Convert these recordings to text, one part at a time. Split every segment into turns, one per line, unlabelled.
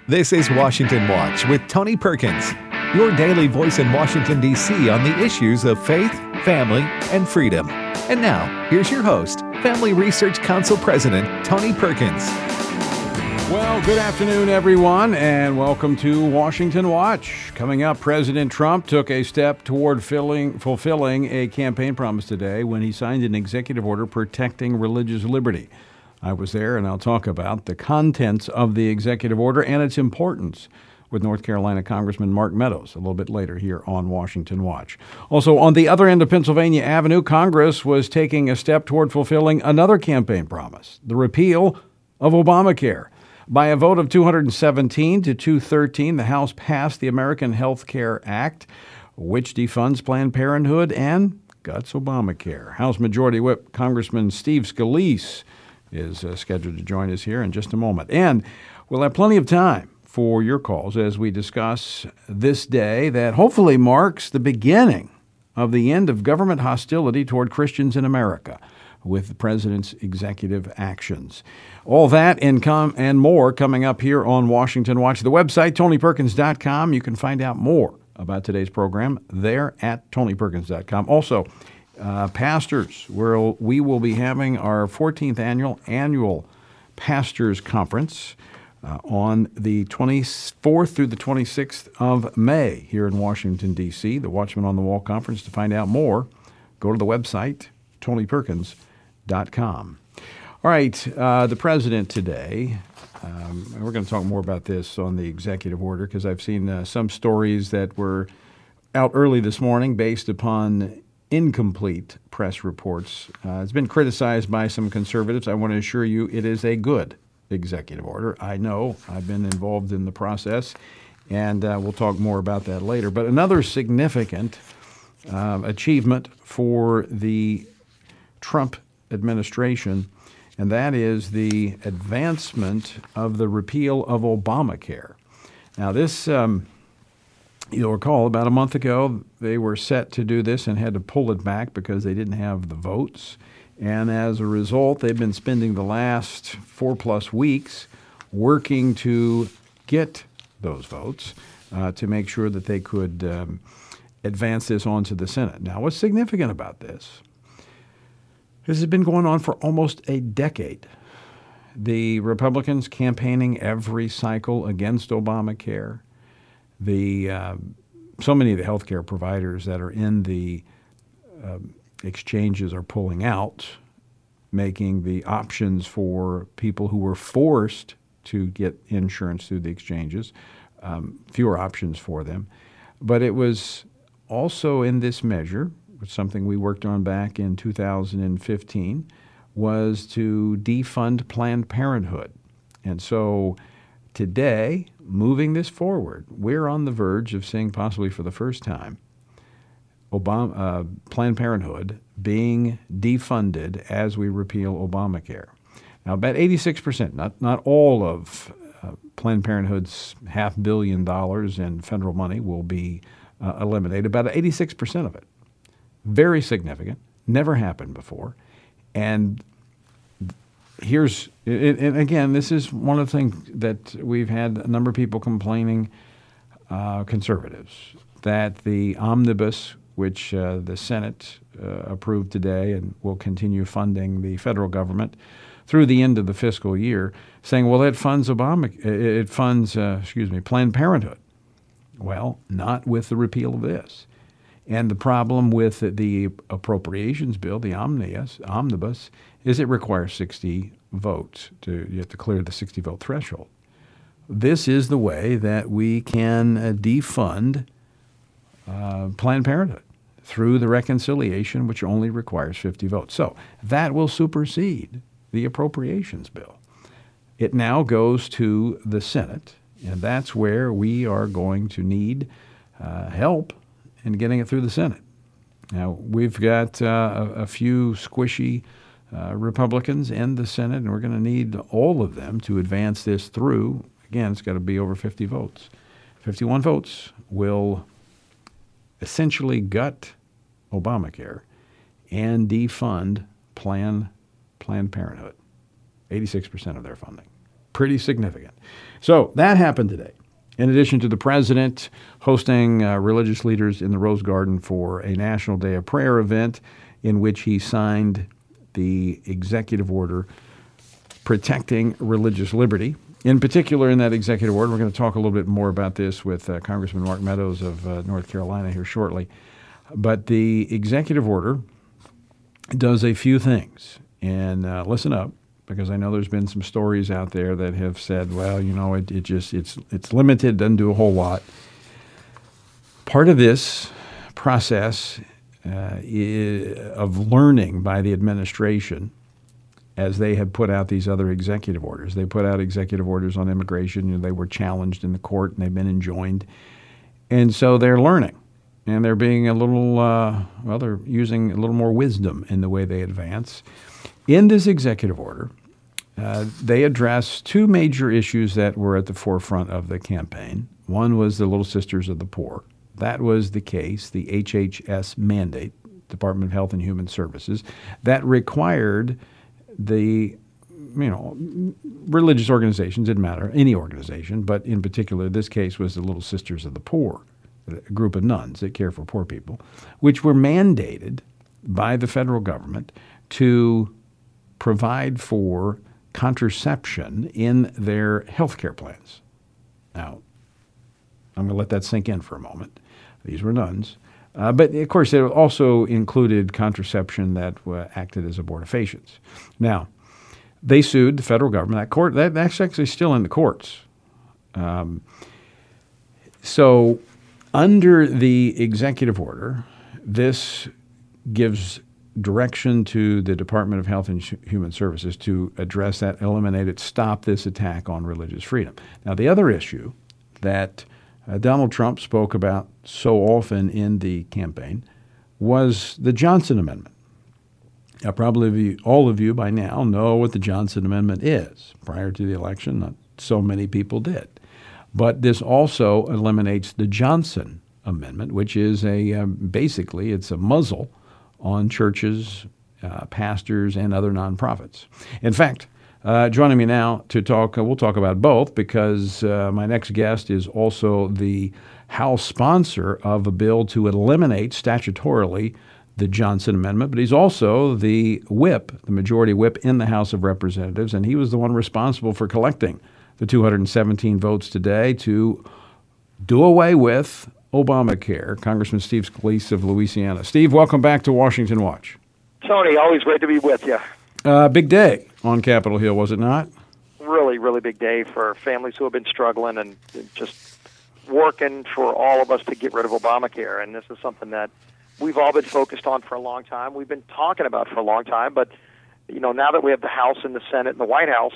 This is Washington Watch with Tony Perkins, your daily voice in Washington, D.C. on the issues of faith, family, and freedom. And now, here's your host, Family Research Council President Tony Perkins.
Well, good afternoon, everyone, and welcome to Washington Watch. Coming up, President Trump took a step toward fulfilling a campaign promise today when he signed an executive order protecting religious liberty. I was there, and I'll talk about the contents of the executive order and its importance with North Carolina Congressman Mark Meadows a little bit later here on Washington Watch. Also, on the other end of Pennsylvania Avenue, Congress was taking a step toward fulfilling another campaign promise, the repeal of Obamacare. By a vote of 217 to 213, the House passed the American Health Care Act, which defunds Planned Parenthood and guts Obamacare. House Majority Whip Congressman Steve Scalise is scheduled to join us here in just a moment. And we'll have plenty of time for your calls as we discuss this day that hopefully marks the beginning of the end of government hostility toward Christians in America with the president's executive actions. All that and more coming up here on Washington Watch. The website, TonyPerkins.com. You can find out more about today's program there at TonyPerkins.com. Also, pastors, we will be having our 14th annual Pastors Conference on the 24th through the 26th of May here in Washington, D.C., the Watchman on the Wall Conference. To find out more, go to the website, TonyPerkins.com. All right, the president today, and we're going to talk more about this on the executive order because I've seen some stories that were out early this morning based upon incomplete press reports. It's been criticized by some conservatives. I want to assure you it is a good executive order. I know. I've been involved in the process, and we'll talk more about that later. But another significant achievement for the Trump administration, and that is the advancement of the repeal of Obamacare. Now, this, you'll recall, about a month ago, they were set to do this and had to pull it back because they didn't have the votes. And as a result, they've been spending the last 4+ weeks working to get those votes to make sure that they could advance this on to the Senate. Now, what's significant about this? This has been going on for almost a decade. The Republicans campaigning every cycle against Obamacare. So many of the healthcare providers that are in the exchanges are pulling out, making the options for people who were forced to get insurance through the exchanges fewer options for them. But it was also in this measure, which something we worked on back in 2015, was to defund Planned Parenthood. And so today, moving this forward, we're on the verge of seeing possibly for the first time Planned Parenthood being defunded as we repeal Obamacare. Now, about 86%, not all of Planned Parenthood's $500 million in federal money will be eliminated, about 86% of it. Very significant, never happened before. And and again, this is one of the things that we've had a number of people complaining, conservatives, that the omnibus, which the Senate approved today and will continue funding the federal government through the end of the fiscal year, saying, well, it funds Planned Parenthood. Well, not with the repeal of this. And the problem with the appropriations bill, the omnibus, is it requires 60 votes. You have to clear the 60-vote threshold. This is the way that we can defund Planned Parenthood through the reconciliation, which only requires 50 votes. So that will supersede the appropriations bill. It now goes to the Senate, and that's where we are going to need help in getting it through the Senate. Now, we've got a few squishy Republicans in the Senate, and we're going to need all of them to advance this through. Again, it's got to be over 50 votes. 51 votes will essentially gut Obamacare and defund Planned Parenthood, 86% of their funding. Pretty significant. So that happened today. In addition to the president hosting religious leaders in the Rose Garden for a National Day of Prayer event in which he signed the executive order protecting religious liberty. In particular, in that executive order, we're going to talk a little bit more about this with Congressman Mark Meadows of North Carolina here shortly. But the executive order does a few things. And listen up, because I know there's been some stories out there that have said, well, it's limited, doesn't do a whole lot. Part of this process of learning by the administration, as they had put out these other executive orders. They put out executive orders on immigration. They were challenged in the court, and they've been enjoined. And so they're learning. And they're being a little, they're using a little more wisdom in the way they advance. In this executive order, they address two major issues that were at the forefront of the campaign. One was the Little Sisters of the Poor. That was the case, the HHS mandate, Department of Health and Human Services, that required the, religious organizations, didn't matter, any organization, but in particular, this case was the Little Sisters of the Poor, a group of nuns that care for poor people, which were mandated by the federal government to provide for contraception in their health care plans. Now, I'm going to let that sink in for a moment. These were nuns. But, of course, it also included contraception that acted as abortifacients. Now, they sued the federal government. That's actually still in the courts. So under the executive order, this gives direction to the Department of Health and Human Services to address that, eliminate it, stop this attack on religious freedom. Now, the other issue that Donald Trump spoke about so often in the campaign was the Johnson Amendment. Now, probably all of you by now know what the Johnson Amendment is. Prior to the election, not so many people did. But this also eliminates the Johnson Amendment, which is basically it's a muzzle on churches, pastors, and other nonprofits. In fact, joining me now to talk, we'll talk about both because my next guest is also the House sponsor of a bill to eliminate statutorily the Johnson Amendment, but he's also the whip, the majority whip in the House of Representatives, and he was the one responsible for collecting the 217 votes today to do away with Obamacare. Congressman Steve Scalise of Louisiana. Steve, welcome back to Washington Watch.
Tony, always great to be with you.
Big day on Capitol Hill, was it not?
Really, really big day for families who have been struggling and just working for all of us to get rid of Obamacare. And this is something that we've all been focused on for a long time. We've been talking about for a long time. But, now that we have the House and the Senate and the White House,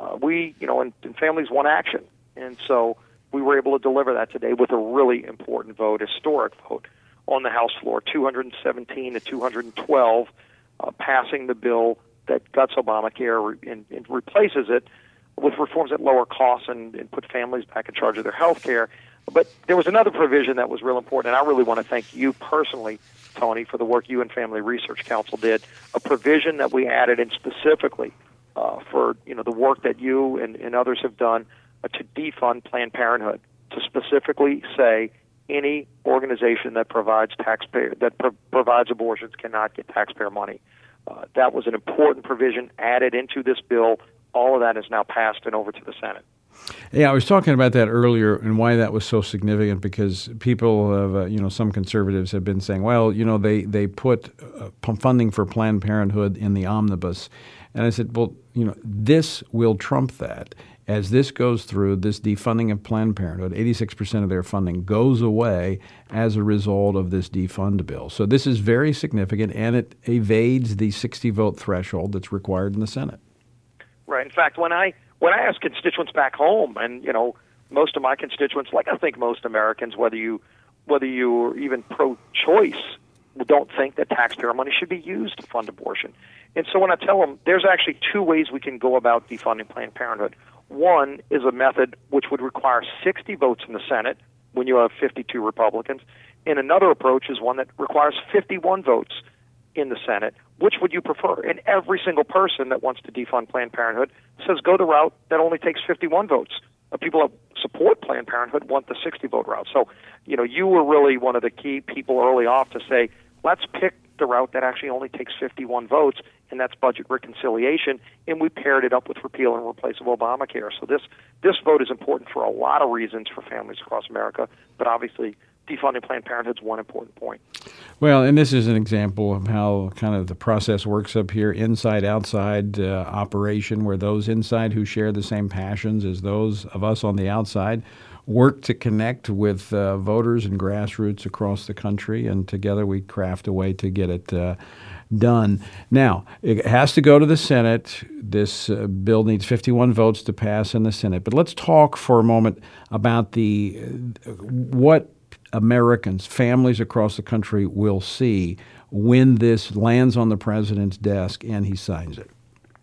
and families want action. And so we were able to deliver that today with a really important vote, historic vote on the House floor, 217 to 212, passing the bill that guts Obamacare and replaces it with reforms that lower costs and put families back in charge of their health care. But there was another provision that was real important, and I really want to thank you personally, Tony, for the work you and Family Research Council did, a provision that we added in specifically for the work that you and others have done to defund Planned Parenthood, to specifically say any organization that provides provides abortions cannot get taxpayer money. That was an important provision added into this bill. All of that is now passed and over to the Senate.
Yeah, I was talking about that earlier and why that was so significant because people have, some conservatives have been saying, well, they put funding for Planned Parenthood in the omnibus. And I said, well, this will trump that. As this goes through, this defunding of Planned Parenthood, 86% of their funding goes away as a result of this defund bill. So this is very significant, and it evades the 60-vote threshold that's required in the Senate.
Right. In fact, when I ask constituents back home, and most of my constituents, like I think most Americans, whether you're even pro-choice, don't think that taxpayer money should be used to fund abortion. And so when I tell them, there's actually two ways we can go about defunding Planned Parenthood. One is a method which would require 60 votes in the Senate when you have 52 Republicans, and another approach is one that requires 51 votes in the Senate which would you prefer? And every single person that wants to defund Planned Parenthood says go the route that only takes 51 votes. People that support Planned Parenthood want the 60-vote route. So, you were really one of the key people early off to say, let's pick the route that actually only takes 51 votes, and that's budget reconciliation, and we paired it up with repeal and replace of Obamacare. So this vote is important for a lot of reasons for families across America, but obviously defunding Planned Parenthood is one important point.
Well, and this is an example of how kind of the process works up here, inside-outside operation, where those inside who share the same passions as those of us on the outside work to connect with voters and grassroots across the country, and together we craft a way to get it done. Now, it has to go to the Senate. This bill needs 51 votes to pass in the Senate. But let's talk for a moment about what Americans, families across the country will see when this lands on the president's desk and he signs it.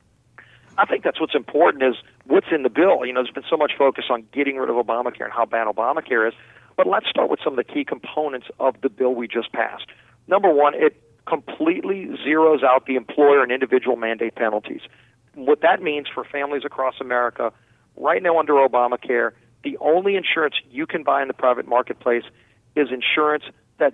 I think that's what's important is what's in the bill. There's been so much focus on getting rid of Obamacare and how bad Obamacare is, but let's start with some of the key components of the bill we just passed. Number one, it completely zeroes out the employer and individual mandate penalties. What that means for families across America, right now under Obamacare, the only insurance you can buy in the private marketplace is insurance that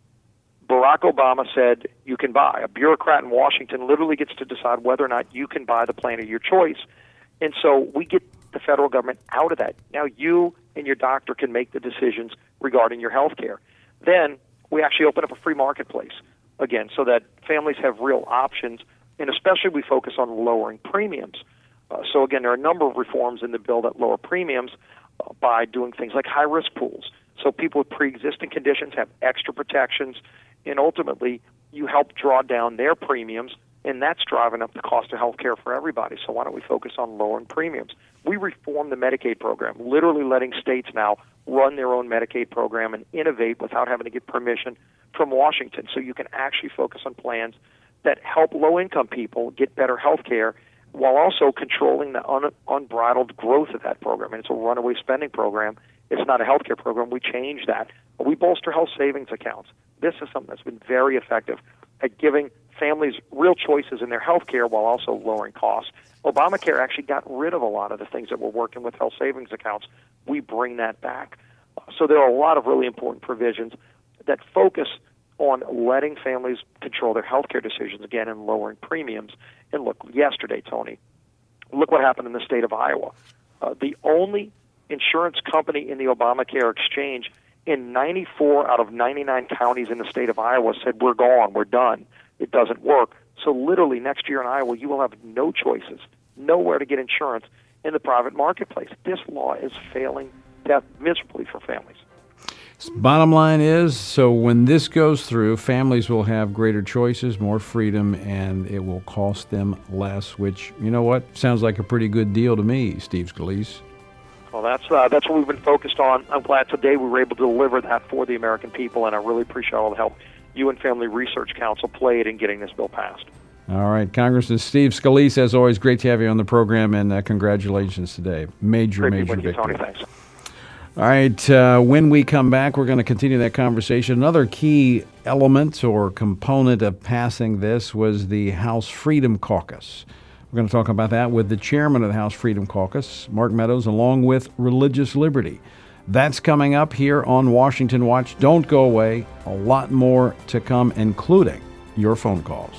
Barack Obama said you can buy. A bureaucrat in Washington literally gets to decide whether or not you can buy the plan of your choice. And so we get the federal government out of that. Now you and your doctor can make the decisions regarding your health care. Then we actually open up a free marketplace, again, so that families have real options, and especially we focus on lowering premiums. So again, there are a number of reforms in the bill that lower premiums by doing things like high-risk pools. So people with pre-existing conditions have extra protections, and ultimately you help draw down their premiums, and that's driving up the cost of health care for everybody. So why don't we focus on lowering premiums? We reformed the Medicaid program, literally letting states now run their own Medicaid program and innovate without having to get permission from Washington. So you can actually focus on plans that help low-income people get better health care while also controlling the unbridled growth of that program. And it's a runaway spending program. It's not a health care program. We changed that. We bolster health savings accounts. This is something that's been very effective at giving families real choices in their health care while also lowering costs. Obamacare actually got rid of a lot of the things that were working with health savings accounts. We bring that back. So there are a lot of really important provisions that focus on letting families control their health care decisions, again, and lowering premiums. And look, yesterday, Tony, look what happened in the state of Iowa. The only insurance company in the Obamacare exchange in 94 out of 99 counties in the state of Iowa said, we're gone, we're done, it doesn't work. So literally next year in Iowa, you will have no choices, nowhere to get insurance in the private marketplace. This law is failing miserably for families.
Bottom line is, so when this goes through, families will have greater choices, more freedom, and it will cost them less, which, you know what, sounds like a pretty good deal to me, Steve Scalise.
Well, that's what we've been focused on. I'm glad today we were able to deliver that for the American people, and I really appreciate all the help you and Family Research Council played in getting this bill passed.
All right, Congressman Steve Scalise, as always, great to have you on the program, and congratulations today. Major victory.
Tony, thanks.
All right, when we come back, we're going to continue that conversation. Another key element or component of passing this was the House Freedom Caucus. We're going to talk about that with the chairman of the House Freedom Caucus, Mark Meadows, along with Religious Liberty. That's coming up here on Washington Watch. Don't go away. A lot more to come, including your phone calls.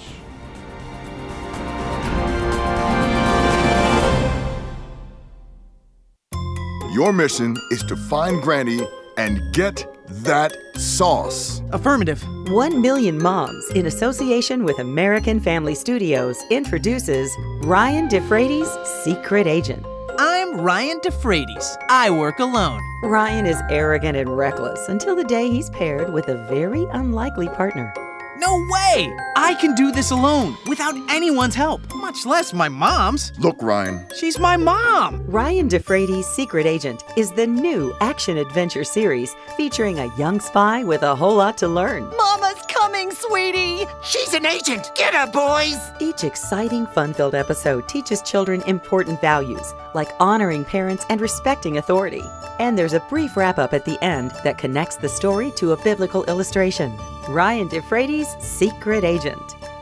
Your mission is to find Granny and get that sauce.
Affirmative.
1 Million Moms, in association with American Family Studios, introduces Ryan DeFrades' Secret Agent.
I'm Ryan DeFrades. I work alone.
Ryan is arrogant and reckless until the day he's paired with a very unlikely partner.
No way! I can do this alone, without anyone's help, much less my mom's.
Look, Ryan.
She's my mom!
Ryan DeFrades' Secret Agent is the new action-adventure series featuring a young spy with a whole lot to learn.
Mama's coming, sweetie! She's an agent! Get her, boys!
Each exciting, fun-filled episode teaches children important values, like honoring parents and respecting authority. And there's a brief wrap-up at the end that connects the story to a biblical illustration. Ryan DeFrades' Secret Agent.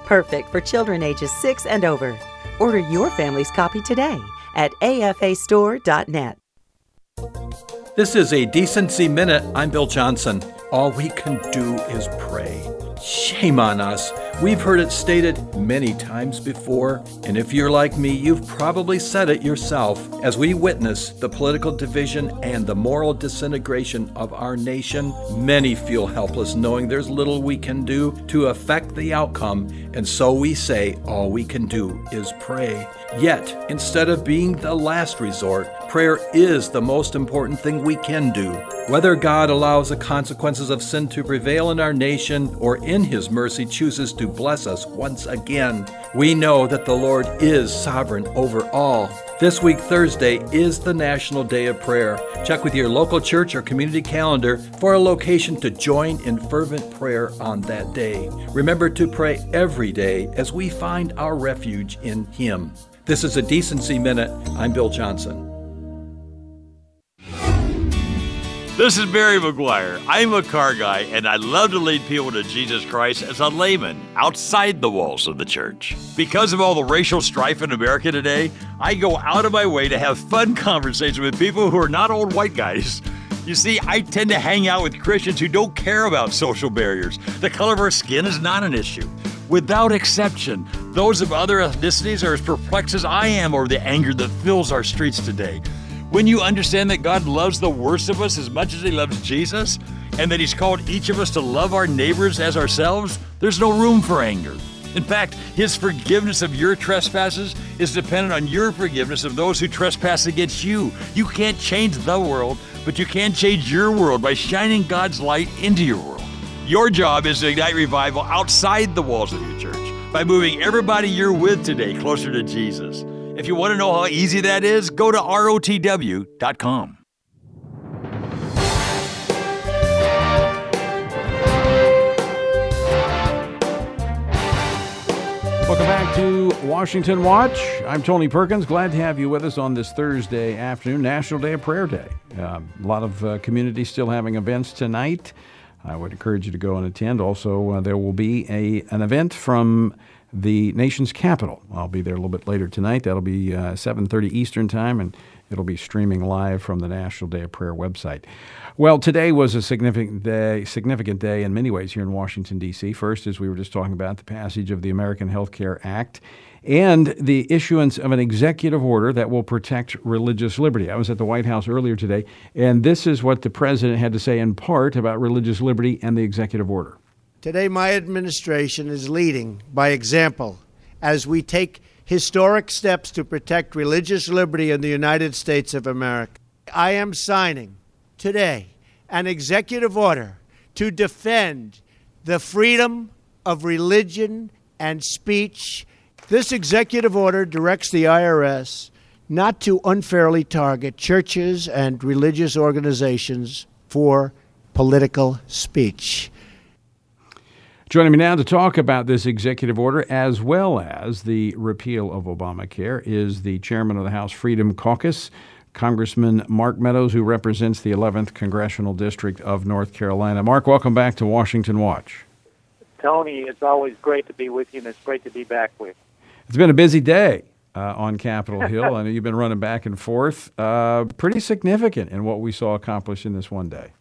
perfect for children ages 6 and over. Order your family's copy today at afastore.net.
This is a Decency Minute. I'm Bill Johnson. All we can do is pray. Shame on us. We've heard it stated many times before, and if you're like me, you've probably said it yourself. As we witness the political division and the moral disintegration of our nation, many feel helpless knowing there's little we can do to affect the outcome, and so we say all we can do is pray. Yet, instead of being the last resort, prayer is the most important thing we can do. Whether God allows the consequences of sin to prevail in our nation or in His mercy chooses to bless us once again, we know that the Lord is sovereign over all. This week, Thursday, is the National Day of Prayer. Check with your local church or community calendar for a location to join in fervent prayer on that day. Remember to pray every day as we find our refuge in Him. This is a Decency Minute. I'm Bill Johnson.
This is Barry McGuire. I'm a car guy, and I love to lead people to Jesus Christ as a layman outside the walls of the church. Because of all the racial strife in America today, I go out of my way to have fun conversations with people who are not old white guys. You see, I tend to hang out with Christians who don't care about social barriers. The color of our skin is not an issue. Without exception, those of other ethnicities are as perplexed as I am over the anger that fills our streets today. When you understand that God loves the worst of us as much as He loves Jesus, and that He's called each of us to love our neighbors as ourselves, there's no room for anger. In fact, His forgiveness of your trespasses is dependent on your forgiveness of those who trespass against you. You can't change the world, but you can change your world by shining God's light into your world. Your job is to ignite revival outside the walls of your church by moving everybody you're with today closer to Jesus. If you want to know how easy that is, go to rotw.com.
Welcome back to Washington Watch. I'm Tony Perkins. Glad to have you with us on this Thursday afternoon, National Day of Prayer Day. A lot of communities still having events tonight. I would encourage you to go and attend. Also, there will be an event from the nation's capital. I'll be there a little bit later tonight. That'll be 7:30 Eastern Time, and it'll be streaming live from the National Day of Prayer website. Well, today was a significant day in many ways here in Washington, D.C. First, as we were just talking about, the passage of the American Health Care Act and the issuance of an executive order that will protect religious liberty. I was at the White House earlier today, and this is what the president had to say in part about religious liberty and the executive order.
Today, my administration is leading by example as we take historic steps to protect religious liberty in the United States of America. I am signing today an executive order to defend the freedom of religion and speech. This executive order directs the IRS not to unfairly target churches and religious organizations for political speech.
Joining me now to talk about this executive order as well as the repeal of Obamacare is the chairman of the House Freedom Caucus, Congressman Mark Meadows, who represents the 11th Congressional District of North Carolina. Mark, welcome back to Washington Watch.
Tony, it's always great to be with you, and it's great to be back with you.
It's been a busy day on Capitol Hill. I know you've been running back and forth. Pretty significant in what we saw accomplished in this one day.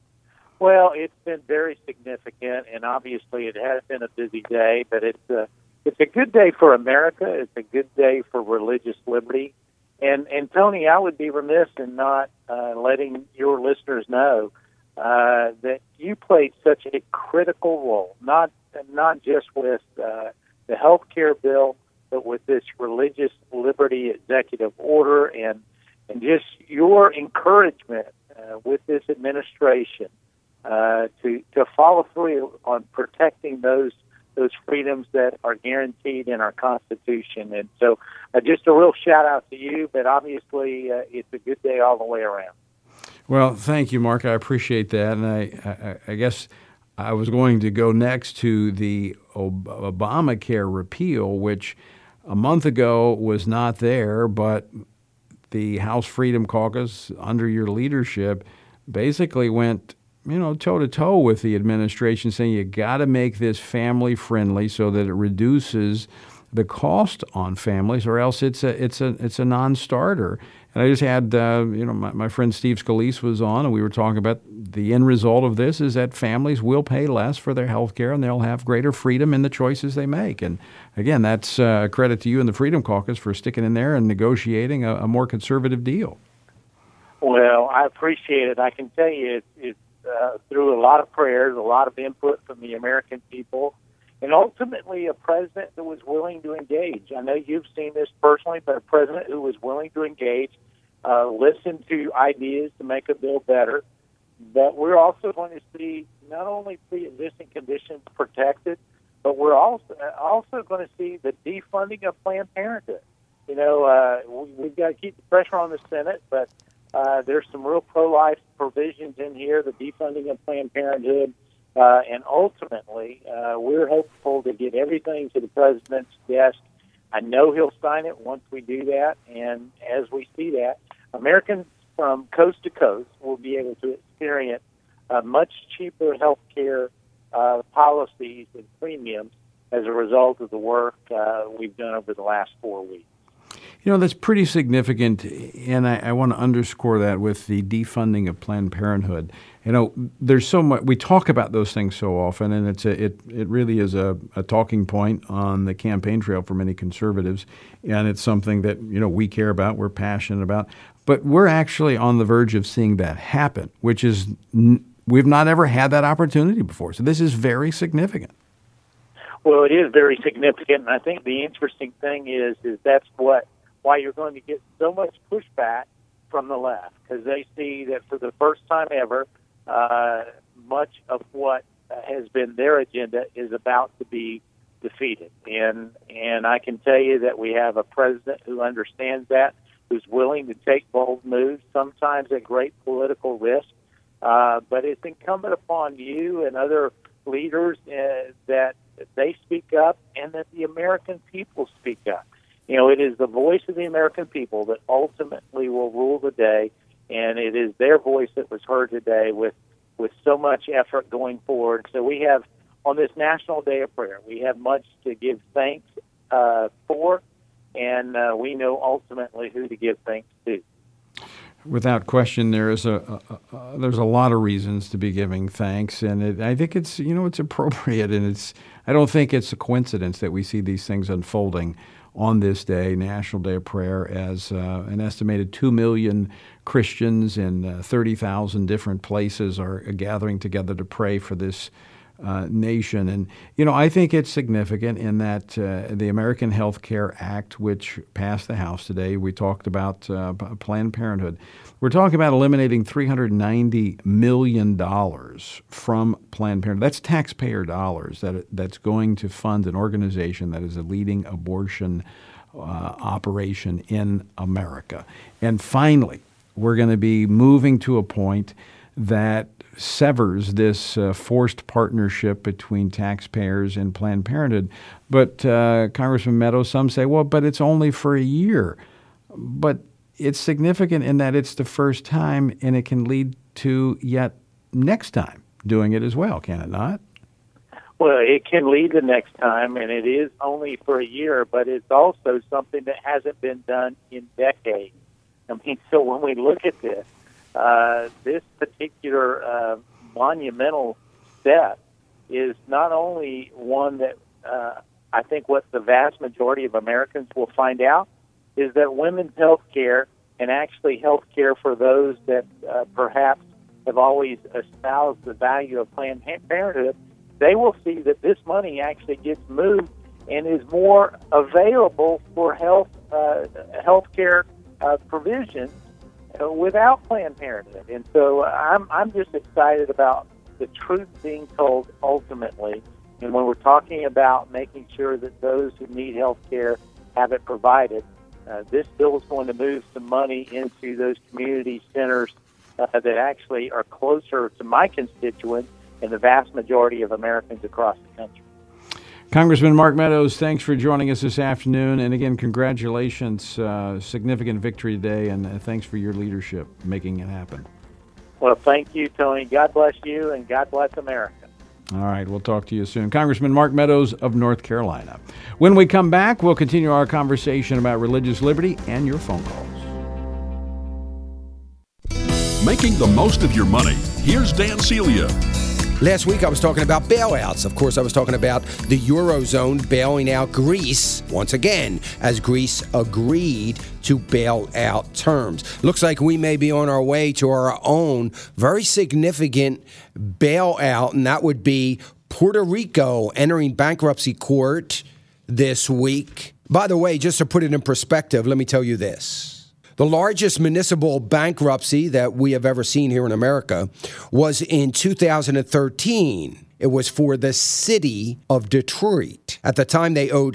Well, it's been very significant, and obviously it has been a busy day, but it's a good day for America. It's a good day for religious liberty. And Tony, I would be remiss in not letting your listeners know that you played such a critical role, not just with the health care bill, but with this religious liberty executive order and just your encouragement with this administration to follow through on protecting those freedoms that are guaranteed in our Constitution. And so just a real shout out to you, but obviously it's a good day all the way around.
Well, thank you, Mark. I appreciate that. And I guess I was going to go next to the Obamacare repeal, which a month ago was not there, but the House Freedom Caucus, under your leadership, basically went toe-to-toe with the administration, saying you got to make this family-friendly so that it reduces the cost on families, or else it's a non-starter. And I just had, my friend Steve Scalise was on, and we were talking about the end result of this is that families will pay less for their health care, and they'll have greater freedom in the choices they make. And again, that's a credit to you and the Freedom Caucus for sticking in there and negotiating a more conservative deal.
Well, I appreciate it. I can tell you it's through a lot of prayers, a lot of input from the American people, and ultimately a president that was willing to engage. I know you've seen this personally, but a president who was willing to engage, listen to ideas to make a bill better. But we're also going to see not only pre-existing conditions protected, but we're also going to see the defunding of Planned Parenthood. We've got to keep the pressure on the Senate, but there's some real pro-life provisions in here, the defunding of Planned Parenthood. And ultimately, we're hopeful to get everything to the president's desk. I know he'll sign it once we do that. And as we see that, Americans from coast to coast will be able to experience much cheaper health care policies and premiums as a result of the work we've done over the last 4 weeks.
That's pretty significant, and I want to underscore that with the defunding of Planned Parenthood. There's so much, we talk about those things so often, and it really is a talking point on the campaign trail for many conservatives, and it's something that, we care about, we're passionate about. But we're actually on the verge of seeing that happen, which is, we've not ever had that opportunity before. So this is very significant.
Well, it is very significant, and I think the interesting thing is that's why you're going to get so much pushback from the left, because they see that for the first time ever, much of what has been their agenda is about to be defeated. And I can tell you that we have a president who understands that, who's willing to take bold moves, sometimes at great political risk. But it's incumbent upon you and other leaders that they speak up and that the American people speak up. It is the voice of the American people that ultimately will rule the day, and it is their voice that was heard today with so much effort going forward. So we have, on this National Day of Prayer, we have much to give thanks for, and we know ultimately who to give thanks to.
Without question, there's a lot of reasons to be giving thanks, and I think it's it's appropriate, and I don't think it's a coincidence that we see these things unfolding on this day, National Day of Prayer, as an estimated 2 million Christians in 30,000 different places are gathering together to pray for this nation. And, I think it's significant in that the American Health Care Act, which passed the House today, we talked about Planned Parenthood. We're talking about eliminating $390 million from Planned Parenthood. That's taxpayer dollars that's going to fund an organization that is a leading abortion operation in America. And finally, we're going to be moving to a point that severs this forced partnership between taxpayers and Planned Parenthood. But Congressman Meadows, some say, well, but it's only for a year. But it's significant in that it's the first time, and it can lead to yet next time doing it as well, can it not?
Well, it can lead to next time, and it is only for a year, but it's also something that hasn't been done in decades. So when we look at this, this particular monumental step is not only one that I think what the vast majority of Americans will find out is that women's health care, and actually health care for those that perhaps have always espoused the value of Planned Parenthood, they will see that this money actually gets moved and is more available for health care provisions without Planned Parenthood. And so I'm just excited about the truth being told ultimately. And when we're talking about making sure that those who need health care have it provided, this bill is going to move some money into those community centers that actually are closer to my constituents and the vast majority of Americans across the country.
Congressman Mark Meadows, thanks for joining us this afternoon. And again, congratulations. Significant victory today, and thanks for your leadership making it happen.
Well, thank you, Tony. God bless you, and God bless America.
All right, we'll talk to you soon. Congressman Mark Meadows of North Carolina. When we come back, we'll continue our conversation about religious liberty and your phone calls.
Making the most of your money. Here's Dan Celia.
Last week I was talking about bailouts. Of course, I was talking about the Eurozone bailing out Greece once again, as Greece agreed to bail out terms. Looks like we may be on our way to our own very significant bailout, and that would be Puerto Rico entering bankruptcy court this week. By the way, just to put it in perspective, let me tell you this. The largest municipal bankruptcy that we have ever seen here in America was in 2013. It was for the city of Detroit. At the time, they owed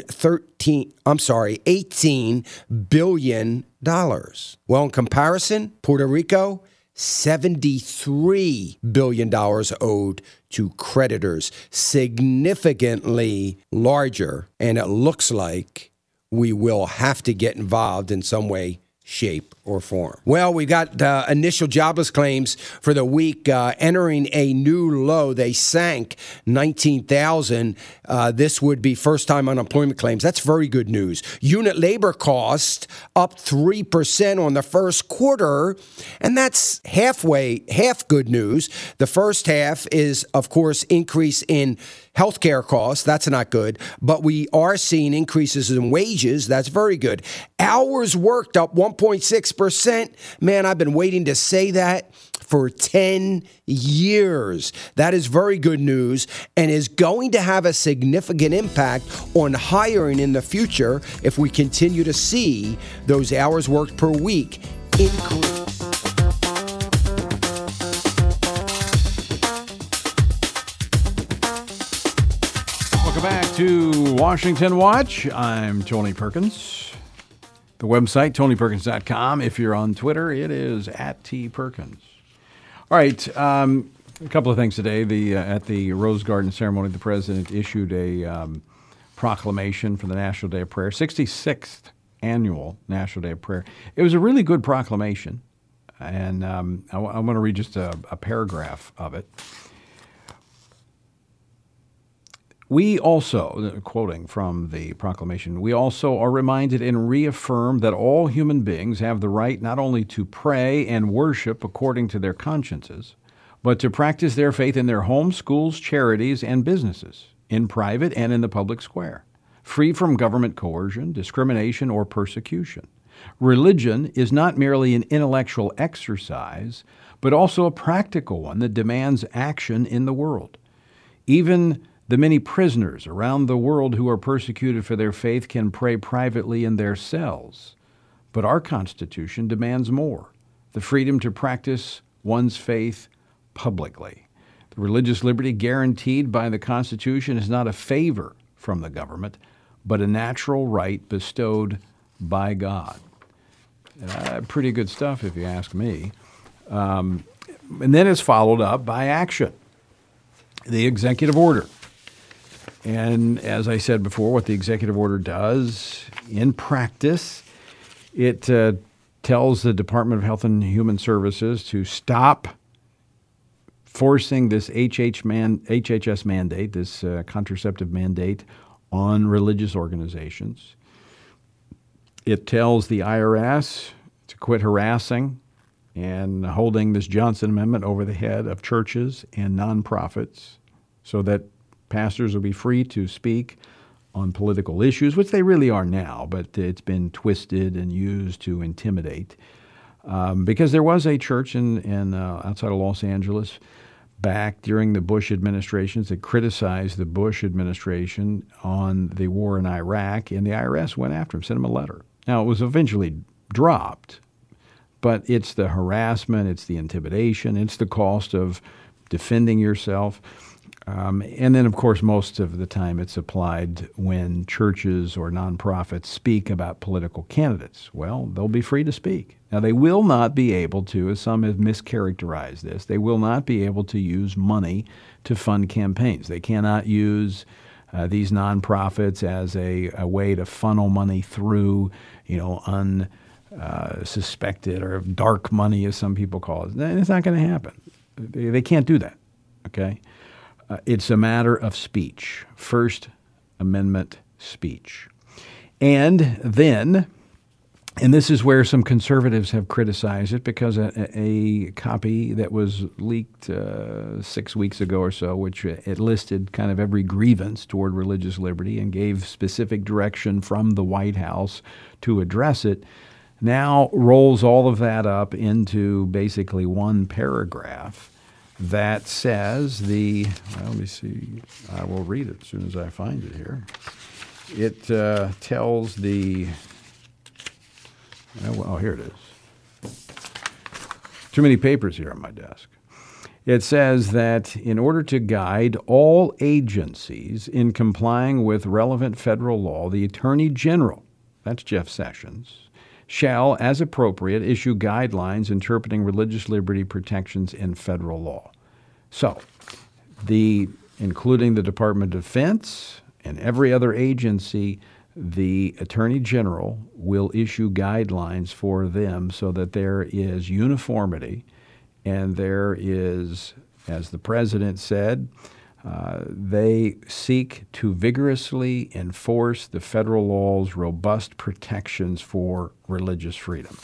$18 billion. Well, in comparison, Puerto Rico, $73 billion owed to creditors, significantly larger. And it looks like we will have to get involved in some way, shape, or form. Well, we got initial jobless claims for the week entering a new low. They sank 19,000. This would be first-time unemployment claims. That's very good news. Unit labor cost up 3% on the first quarter, and that's half good news. The first half is, of course, increase in healthcare costs. That's not good. But we are seeing increases in wages. That's very good. Hours worked up 1.6%. Man, I've been waiting to say that for 10 years. That is very good news and is going to have a significant impact on hiring in the future if we continue to see those hours worked per week increase.
Welcome back to Washington Watch. I'm Tony Perkins. The website, TonyPerkins.com. If you're on Twitter, it is @TPerkins. All right, a couple of things today. At the Rose Garden ceremony, the president issued a proclamation for the National Day of Prayer, 66th annual National Day of Prayer. It was a really good proclamation, and I want to read just a paragraph of it. We also, quoting from the proclamation, we also are reminded and reaffirm that all human beings have the right not only to pray and worship according to their consciences, but to practice their faith in their homes, schools, charities, and businesses, in private and in the public square, free from government coercion, discrimination, or persecution. Religion is not merely an intellectual exercise, but also a practical one that demands action in the world. Even the many prisoners around the world who are persecuted for their faith can pray privately in their cells. But our Constitution demands more, the freedom to practice one's faith publicly. The religious liberty guaranteed by the Constitution is not a favor from the government, but a natural right bestowed by God. Pretty good stuff, if you ask me. And then it's followed up by action. The executive order. And as I said before, what the executive order does in practice, it tells the Department of Health and Human Services to stop forcing this HHS mandate, this contraceptive mandate, on religious organizations. It tells the IRS to quit harassing and holding this Johnson Amendment over the head of churches and nonprofits so that pastors will be free to speak on political issues, which they really are now, but it's been twisted and used to intimidate. Because there was a church in outside of Los Angeles back during the Bush administrations that criticized the Bush administration on the war in Iraq, and the IRS went after him, sent him a letter. Now, it was eventually dropped, but it's the harassment, it's the intimidation, it's the cost of defending yourself. And then, of course, most of the time it's applied when churches or nonprofits speak about political candidates. Well, they'll be free to speak. Now, they will not be able to, as some have mischaracterized this, they will not be able to use money to fund campaigns. They cannot use these nonprofits as a way to funnel money through, suspected, or dark money, as some people call it. It's not going to happen. They can't do that, okay? It's a matter of speech, First Amendment speech. And then, and this is where some conservatives have criticized it, because a copy that was leaked 6 weeks ago or so, which it listed kind of every grievance toward religious liberty and gave specific direction from the White House to address it, now rolls all of that up into basically one paragraph that says let me see, I will read it as soon as I find it here. It tells here it is. Too many papers here on my desk. It says that in order to guide all agencies in complying with relevant federal law, the Attorney General, that's Jeff Sessions, shall, as appropriate, issue guidelines interpreting religious liberty protections in federal law. So, including the Department of Defense and every other agency, the Attorney General will issue guidelines for them so that there is uniformity and there is, as the President said, they seek to vigorously enforce the federal law's robust protections for religious freedom.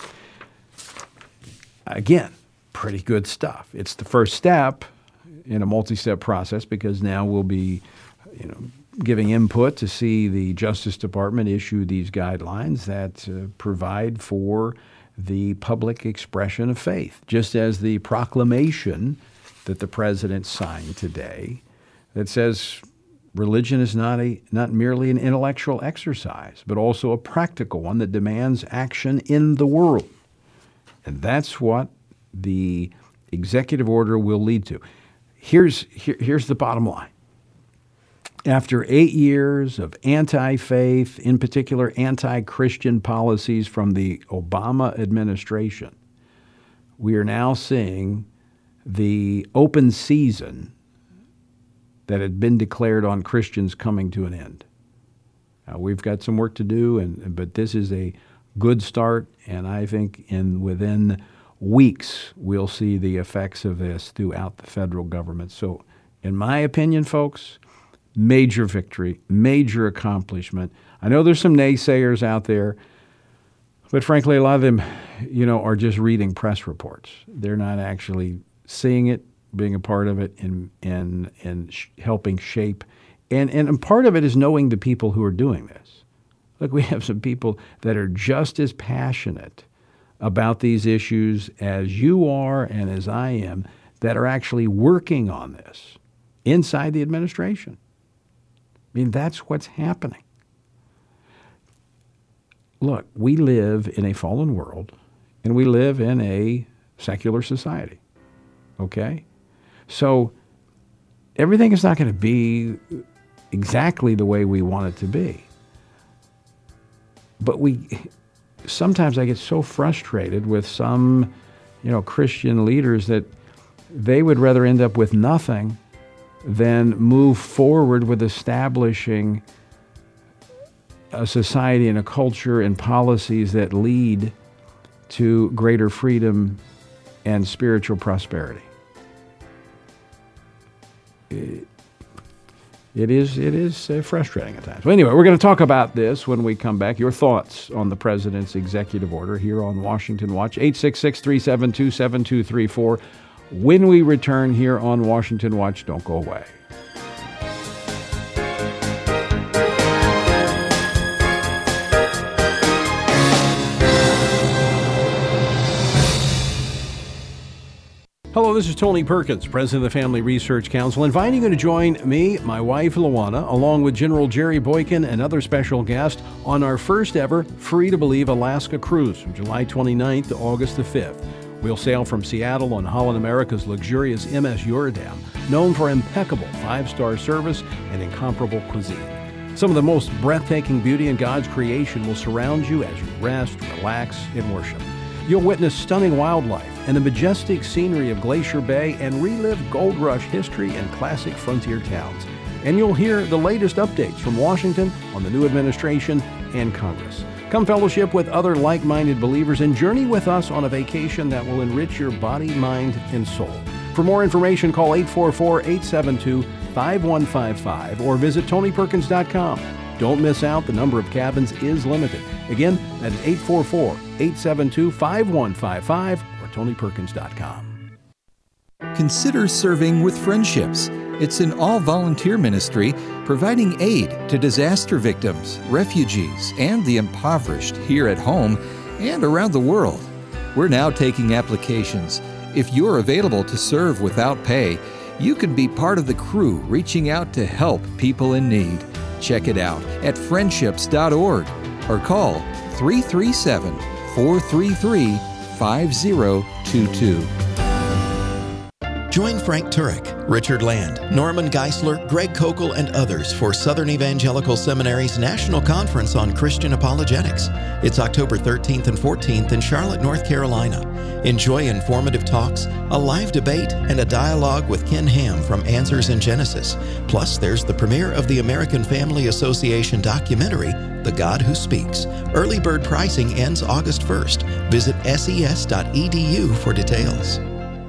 Again, pretty good stuff. It's the first step in a multi-step process, because now we'll be, giving input to see the Justice Department issue these guidelines that provide for the public expression of faith, just as the proclamation that the President signed today that says religion is not merely an intellectual exercise, but also a practical one that demands action in the world. And that's what the executive order will lead to. Here's the bottom line. After 8 years of anti-faith, in particular anti-Christian policies from the Obama administration, we are now seeing the open season that had been declared on Christians coming to an end. Now, we've got some work to do, but this is a good start, and I think within weeks we'll see the effects of this throughout the federal government. So, in my opinion, folks, major victory, major accomplishment. I know there's some naysayers out there, but frankly, a lot of them, are just reading press reports. They're not actually seeing it, being a part of it, and helping shape. And part of it is knowing the people who are doing this. Look, we have some people that are just as passionate about these issues as you are and as I am, that are actually working on this inside the administration. I mean, that's what's happening. Look, we live in a fallen world, and we live in a secular society, okay? So everything is not going to be exactly the way we want it to be. But sometimes I get so frustrated with some, Christian leaders that they would rather end up with nothing than move forward with establishing a society and a culture and policies that lead to greater freedom and spiritual prosperity. It is frustrating at times. Well, anyway, we're going to talk about this when we come back. Your thoughts on the President's executive order here on Washington Watch, 866-372-7234. When we return here on Washington Watch, don't go away. Hello, this is Tony Perkins, President of the Family Research Council, inviting you to join me, my wife, Luana, along with General Jerry Boykin and other special guests on our first ever Free to Believe Alaska cruise from July 29th to August the 5th. We'll sail from Seattle on Holland America's luxurious MS Eurodam, known for impeccable 5-star service and incomparable cuisine. Some of the most breathtaking beauty in God's creation will surround you as you rest, relax, and worship. You'll witness stunning wildlife and the majestic scenery of Glacier Bay and relive Gold Rush history and classic frontier towns. And you'll hear the latest updates from Washington on the new administration and Congress. Come fellowship with other like-minded believers and journey with us on a vacation that will enrich your body, mind, and soul. For more information, call 844-872-5155 or visit TonyPerkins.com. Don't miss out. The number of cabins is limited. Again, that is 844-872-5155 or TonyPerkins.com.
Consider serving with Friendships. It's an all-volunteer ministry providing aid to disaster victims, refugees, and the impoverished here at home and around the world. We're now taking applications. If you're available to serve without pay, you can be part of the crew reaching out to help people in need. Check it out at friendships.org or call 337-433-5022.
Join Frank Turek, Richard Land, Norman Geisler, Greg Kokel, and others for Southern Evangelical Seminary's National Conference on Christian Apologetics. It's October 13th and 14th in Charlotte, North Carolina. Enjoy informative talks, a live debate, and a dialogue with Ken Ham from Answers in Genesis. Plus, there's the premiere of the American Family Association documentary, The God Who Speaks. Early bird pricing ends August 1st. Visit ses.edu for details.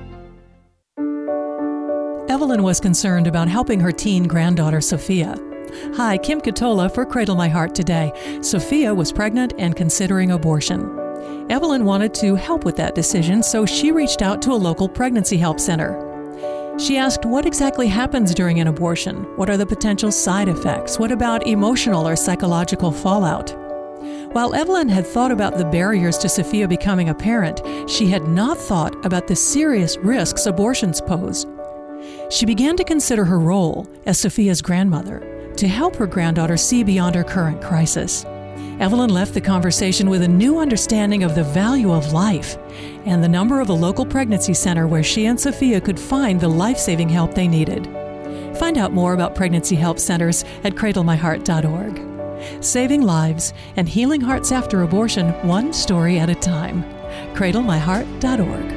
Evelyn was concerned about helping her teen granddaughter, Sophia. Hi, Kim Katola for Cradle My Heart today. Sophia was pregnant and considering abortion. Evelyn wanted to help with that decision, so she reached out to a local pregnancy help center. She asked what exactly happens during an abortion. What are the potential side effects? What about emotional or psychological fallout? While Evelyn had thought about the barriers to Sophia becoming a parent, she had not thought about the serious risks abortions pose. She began to consider her role as Sophia's grandmother to help her granddaughter see beyond her current crisis. Evelyn left the conversation with a new understanding of the value of life and the number of a local pregnancy center where she and Sophia could find the life-saving help they needed. Find out more about pregnancy help centers at cradlemyheart.org. Saving lives and healing hearts after abortion, one story at a time. cradlemyheart.org.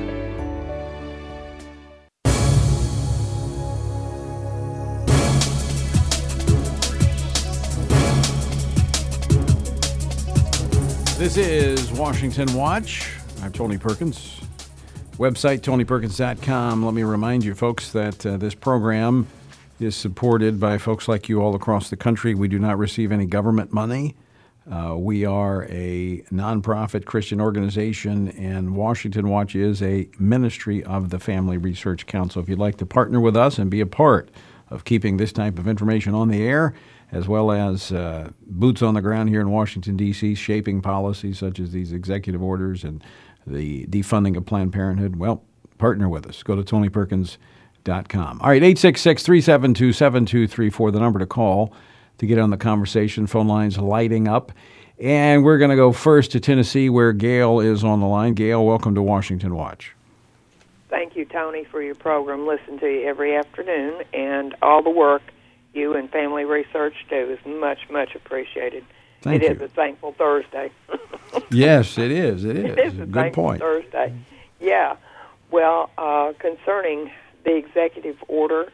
This is Washington Watch. I'm Tony Perkins. Website, TonyPerkins.com. Let me remind you, folks, that this program is supported by folks like you all across the country. We do not receive any government money. We are a nonprofit Christian organization, and Washington Watch is a ministry of the Family Research Council. If you'd like to partner with us and be a part of keeping this type of information on the air, as well as boots on the ground here in Washington, D.C., shaping policies such as these executive orders and the defunding of Planned Parenthood, well, partner with us. Go to TonyPerkins.com. All right, 866-372-7234, the number to call to get on the conversation. Phone lines lighting up. And we're going to go first to Tennessee, where Gail is on the line. Gail, welcome to Washington Watch.
Thank you, Tony, for your program. Listen to you every afternoon, and all the work you and Family Research do is much, much appreciated.
Thank you.
It is a thankful Thursday.
Yes, it is. It is.
It is a
Good
thankful
point.
Thursday. Yeah. Well, concerning the executive order,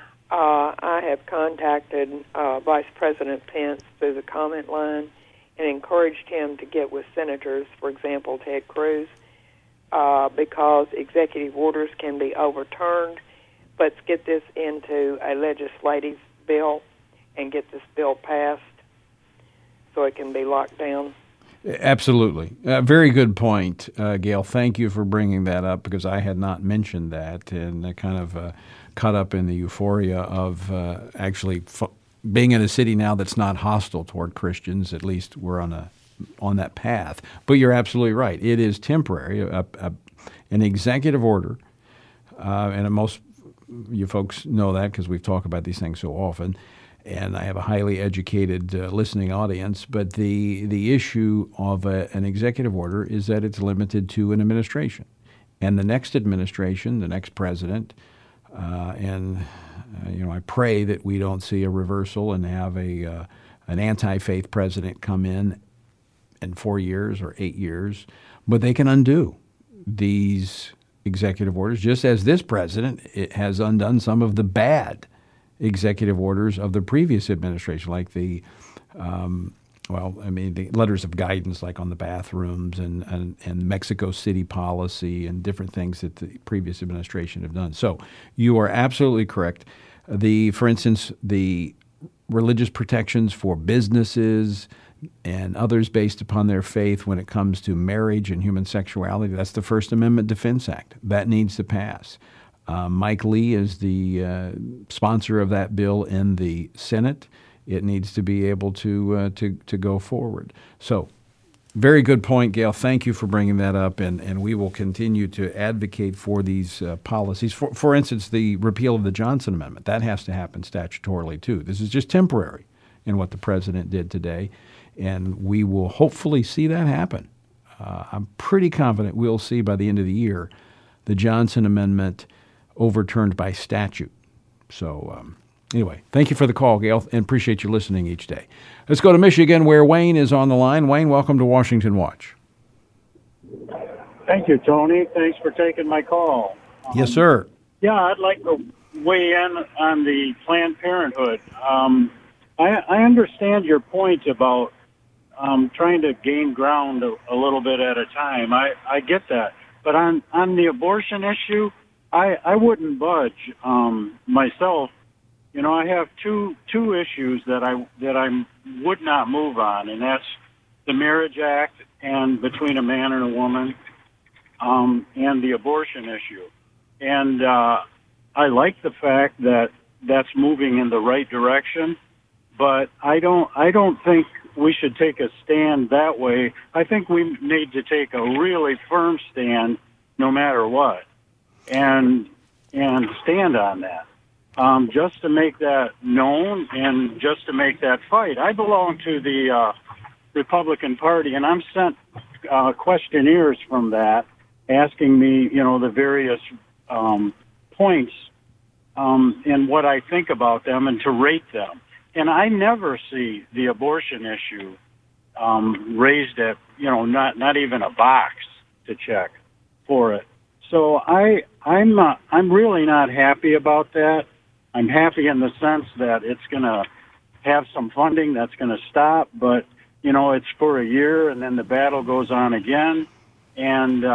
I have contacted Vice President Pence through the comment line and encouraged him to get with senators, for example, Ted Cruz, because executive orders can be overturned. Let's get this into a legislative bill and get this bill passed so it can be locked down.
Absolutely. Very good point, Gail. Thank you for bringing that up, because I had not mentioned that, and kind of caught up in the euphoria of actually being in a city now that's not hostile toward Christians. At least we're on that path. But you're absolutely right. It is temporary. An executive order, and most you folks know that because we've talked about these things so often, and I have a highly educated listening audience. But the issue of an executive order is that it's limited to an administration. And the next administration, the next president, I pray that we don't see a reversal and have an anti-faith president come in 4 years or 8 years, but they can undo these executive orders, just as this president has undone some of the bad executive orders of the previous administration, like the well, I mean, the letters of guidance like on the bathrooms and Mexico City policy and different things that the previous administration have done. So you are absolutely correct. For instance, the religious protections for businesses and others based upon their faith when it comes to marriage and human sexuality, that's the First Amendment Defense Act. That needs to pass. Mike Lee is the sponsor of that bill in the Senate. It needs to be able to go forward. So, very good point, Gail. Thank you for bringing that up, and we will continue to advocate for these policies. For instance, the repeal of the Johnson Amendment, that has to happen statutorily too. This is just temporary in what the president did today, and we will hopefully see that happen. I'm pretty confident we'll see by the end of the year the Johnson Amendment overturned by statute. So anyway, thank you for the call, Gail, and appreciate you listening each day. Let's go to Michigan, where Wayne is on the line. Wayne, welcome to Washington Watch.
Thank you, Tony. Thanks for taking my call.
Yes, sir.
Yeah, I'd like to weigh in on the Planned Parenthood. I understand your point about trying to gain ground a little bit at a time. I get that. But on the abortion issue, I wouldn't budge myself. You know, I have two issues that I would not move on, and that's the Marriage Act and between a man and a woman, and the abortion issue. And I like the fact that that's moving in the right direction, but I don't think we should take a stand that way. I think we need to take a really firm stand, no matter what, and stand on that. Just to make that known and just to make that fight. I belong to the Republican Party, and I'm sent questionnaires from that asking me, the various points and what I think about them and to rate them. And I never see the abortion issue raised at, not even a box to check for it. So I'm really not happy about that. I'm happy in the sense that it's going to have some funding that's going to stop, but it's for a year, and then the battle goes on again, and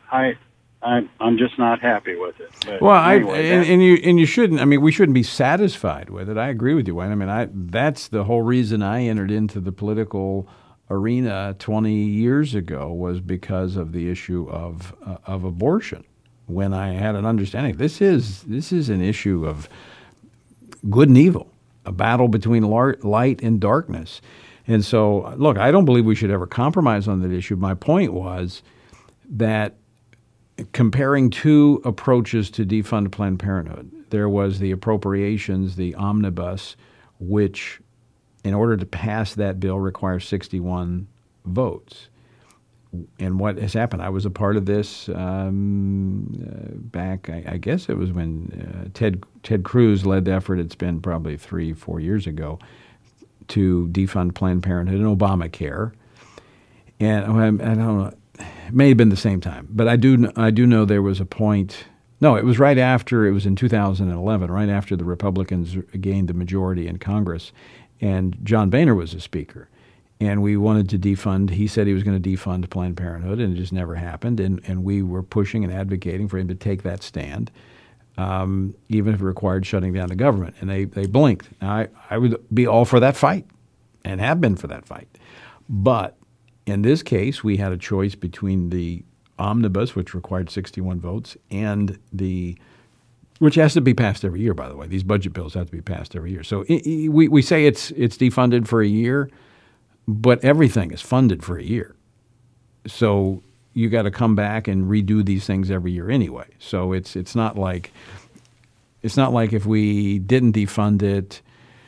I'm just not happy with it. But
well,
anyway,
you shouldn't. I mean, we shouldn't be satisfied with it. I agree with you, Wayne. I mean, that's the whole reason I entered into the political arena 20 years ago was because of the issue of abortion. When I had an understanding, this is an issue of good and evil, a battle between light and darkness. And so, look, I don't believe we should ever compromise on that issue. My point was that comparing two approaches to defund Planned Parenthood, there was the appropriations, the omnibus, which in order to pass that bill requires 61 votes. And what has happened, I was a part of this back, I guess it was when Ted Cruz led the effort. It's been probably 3-4 years ago to defund Planned Parenthood and Obamacare. And I don't know, it may have been the same time, but I do know there was a point. No, it was right after, it was in 2011, right after the Republicans gained the majority in Congress, and John Boehner was the speaker. And we wanted to defund, he said he was going to defund Planned Parenthood, and it just never happened. And we were pushing and advocating for him to take that stand, even if it required shutting down the government. And they blinked. Now, I would be all for that fight and have been for that fight. But in this case, we had a choice between the omnibus, which required 61 votes, and which has to be passed every year, by the way. These budget bills have to be passed every year. So we say it's defunded for a year, but everything is funded for a year. So you got to come back and redo these things every year anyway. So it's not like if we didn't defund it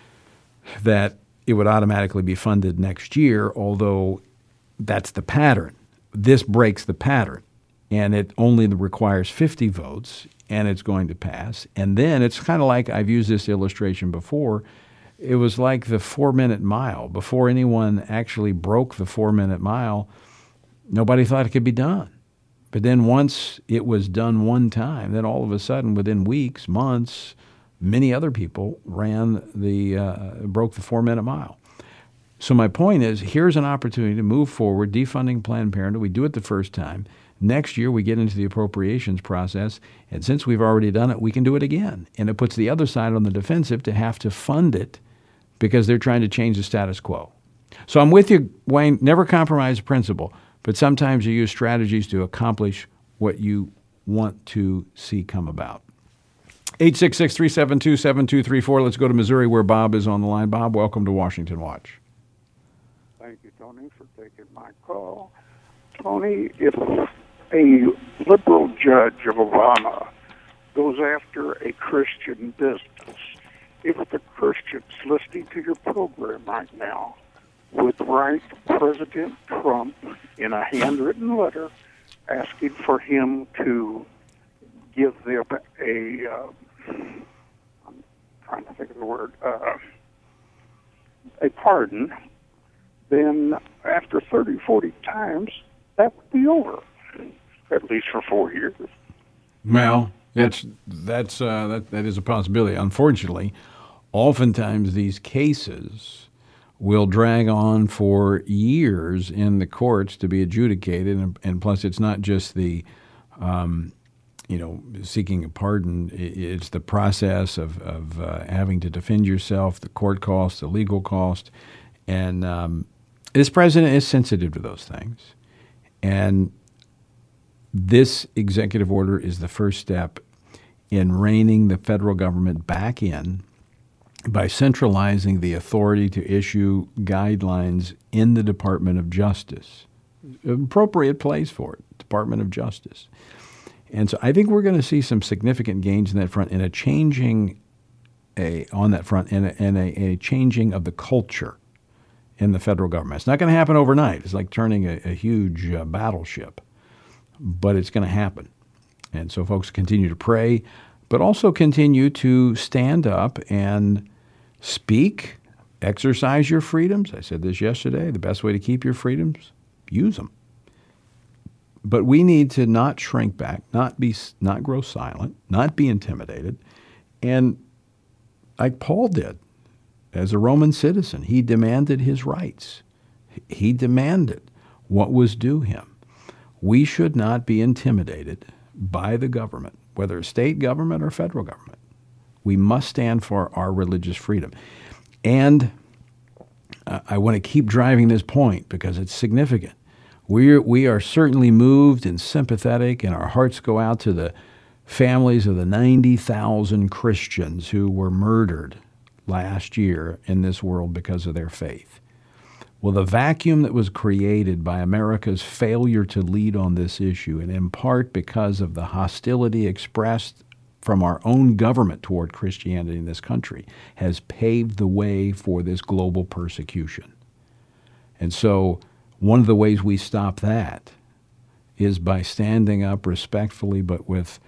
that it would automatically be funded next year, although that's the pattern. This breaks the pattern, and it only requires 50 votes, and it's going to pass. And then it's kind of like, I've used this illustration before, it was like the 4-minute mile. Before anyone actually broke the 4-minute mile, nobody thought it could be done. But then once it was done one time, then all of a sudden, within weeks, months, many other people broke the 4-minute mile. So my point is, here's an opportunity to move forward, defunding Planned Parenthood. We do it the first time. Next year, we get into the appropriations process, and since we've already done it, we can do it again. And it puts the other side on the defensive to have to fund it because they're trying to change the status quo. So I'm with you, Wayne. Never compromise principle, but sometimes you use strategies to accomplish what you want to see come about. 866-372-7234. Let's go to Missouri where Bob is on the line. Bob, welcome to Washington Watch.
Thank you, Tony, for taking my call. Tony, if a liberal judge of Obama goes after a Christian business, if the Christians listening to your program right now would write President Trump in a handwritten letter asking for him to give them I'm trying to think of the word, a pardon, then after 30, 40 times, that would be over, at least for 4 years.
Well, that is a possibility. Unfortunately, oftentimes these cases will drag on for years in the courts to be adjudicated, and plus it's not just the seeking a pardon. It's the process of having to defend yourself, the court cost, the legal cost, and this president is sensitive to those things. And this executive order is the first step in reining the federal government back in by centralizing the authority to issue guidelines in the Department of Justice. An appropriate place for it, Department of Justice. And so I think we're going to see some significant gains in that front and a changing of the culture in the federal government. It's not going to happen overnight. It's like turning a huge battleship, but it's going to happen. And so folks continue to pray, but also continue to stand up and speak, exercise your freedoms. I said this yesterday. The best way to keep your freedoms, use them. But we need to not shrink back, not grow silent, not be intimidated. And like Paul did, as a Roman citizen, he demanded his rights. He demanded what was due him. We should not be intimidated by the government, whether state government or federal government. We must stand for our religious freedom. And I want to keep driving this point because it's significant. We are certainly moved and sympathetic, and our hearts go out to the families of the 90,000 Christians who were murdered last year in this world because of their faith. Well, the vacuum that was created by America's failure to lead on this issue, and in part because of the hostility expressed from our own government toward Christianity in this country, has paved the way for this global persecution. And so one of the ways we stop that is by standing up respectfully but with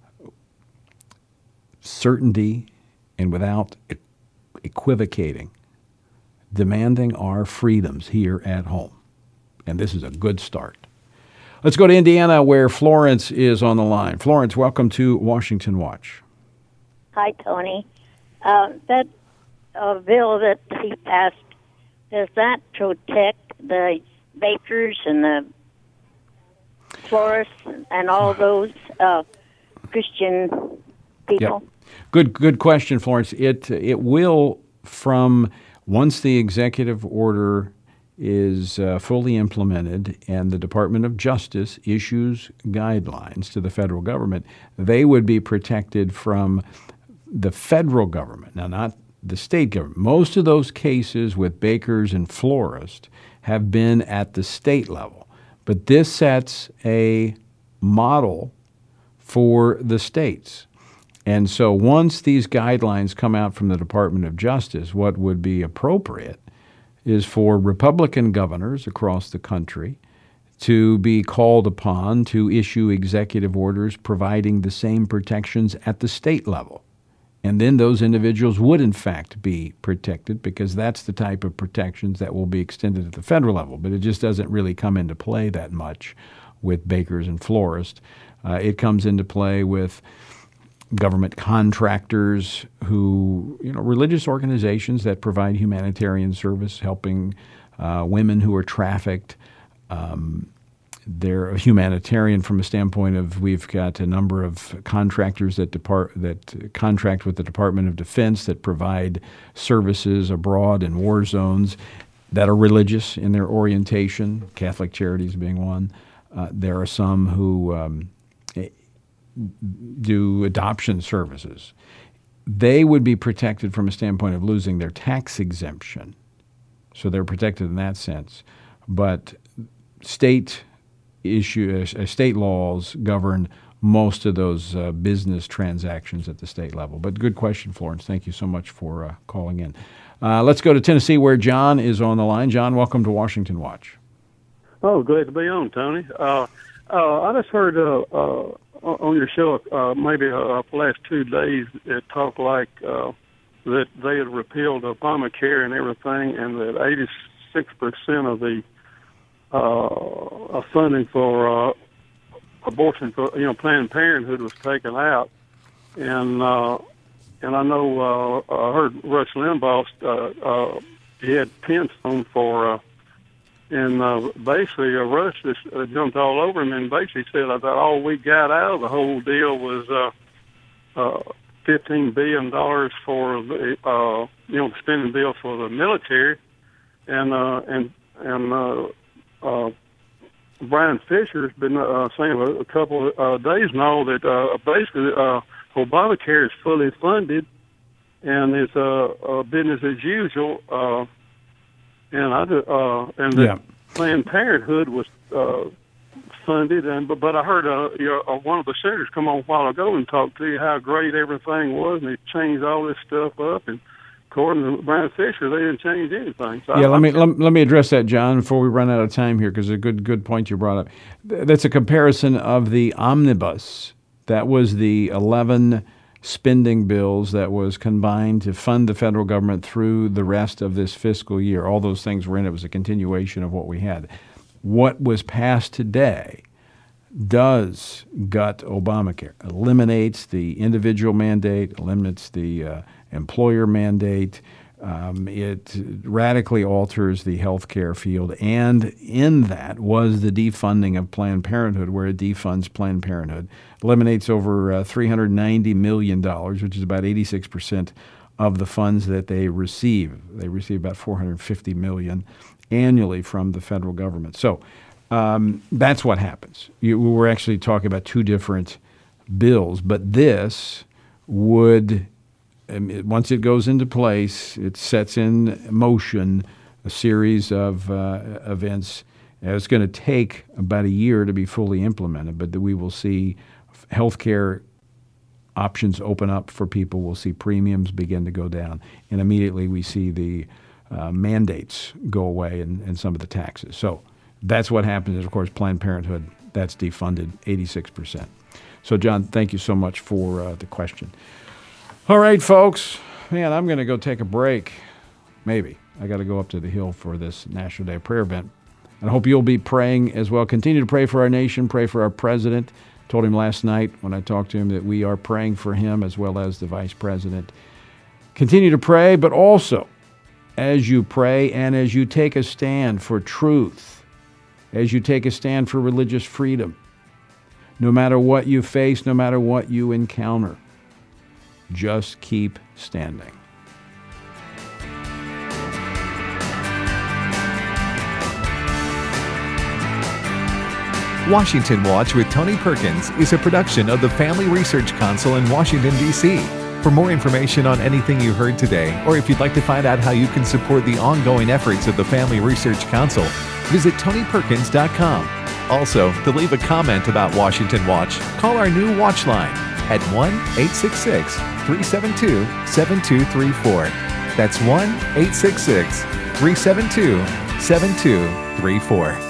certainty and without equivocating, demanding our freedoms here at home. And this is a good start. Let's go to Indiana where Florence is on the line. Florence, welcome to Washington Watch.
Hi, Tony. That bill that he passed, does that protect the bakers and the florists and all those Christian people?
Yep. Good question, Florence. It will, from once the executive order is fully implemented and the Department of Justice issues guidelines to the federal government, they would be protected from the federal government. Now, not the state government. Most of those cases with bakers and florists have been at the state level. But this sets a model for the states. And so once these guidelines come out from the Department of Justice, what would be appropriate is for Republican governors across the country to be called upon to issue executive orders providing the same protections at the state level. And then those individuals would, in fact, be protected because that's the type of protections that will be extended at the federal level. But it just doesn't really come into play that much with bakers and florists. It comes into play with government contractors who, religious organizations that provide humanitarian service, helping women who are trafficked. They're a humanitarian from a standpoint of we've got a number of contractors that contract with the Department of Defense that provide services abroad in war zones that are religious in their orientation, Catholic Charities being one. There are some who do adoption services. They would be protected from a standpoint of losing their tax exemption. So they're protected in that sense. But state laws govern most of those business transactions at the state level. But good question, Florence. Thank you so much for calling in. Let's go to Tennessee where John is on the line. John, welcome to Washington Watch.
Oh, glad to be on, Tony. I just heard on your show maybe the last 2 days it talked like that they had repealed Obamacare and everything, and that 86% of the funding for abortion for Planned Parenthood was taken out, and I know I heard Rush Limbaugh he had Pence on for and basically Rush just jumped all over him and basically said that all we got out of the whole deal was $15 billion for the spending bill for the military, and Brian Fisher's been saying a couple of days now that basically Obamacare is fully funded and it's business as usual, and Planned Parenthood was funded, but I heard one of the senators come on a while ago and talk to you how great everything was, and they changed all this stuff up, and according to Brian Fisher, they didn't change anything. So
let me address that, John, before we run out of time here, because a good point you brought up. That's a comparison of the omnibus. That was the 11 spending bills that was combined to fund the federal government through the rest of this fiscal year. All those things were in it. It was a continuation of what we had. What was passed today does gut Obamacare, eliminates the individual mandate, eliminates the employer mandate. It radically alters the healthcare field, and in that was the defunding of Planned Parenthood, where it defunds Planned Parenthood, eliminates over $390 million, which is about 86% of the funds that they receive. They receive about $450 million annually from the federal government. So that's what happens. We're actually talking about two different bills, but this would, once it goes into place, it sets in motion a series of events. It's going to take about a year to be fully implemented, but we will see healthcare options open up for people. We'll see premiums begin to go down, and immediately we see the mandates go away and some of the taxes. So that's what happens. Of course, Planned Parenthood, that's defunded 86%. So, John, thank you so much for the question. All right, folks. Man, I'm going to go take a break. Maybe. I got to go up to the Hill for this National Day of Prayer event. And I hope you'll be praying as well. Continue to pray for our nation, pray for our president. Told him last night when I talked to him that we are praying for him as well as the vice president. Continue to pray, but also as you pray and as you take a stand for truth, as you take a stand for religious freedom, no matter what you face, no matter what you encounter, just keep standing.
Washington Watch with Tony Perkins is a production of the Family Research Council in Washington, D.C. For more information on anything you heard today, or if you'd like to find out how you can support the ongoing efforts of the Family Research Council, visit TonyPerkins.com. Also, to leave a comment about Washington Watch, call our new Watch line at 1-866-372-7234. That's 1-866-372-7234.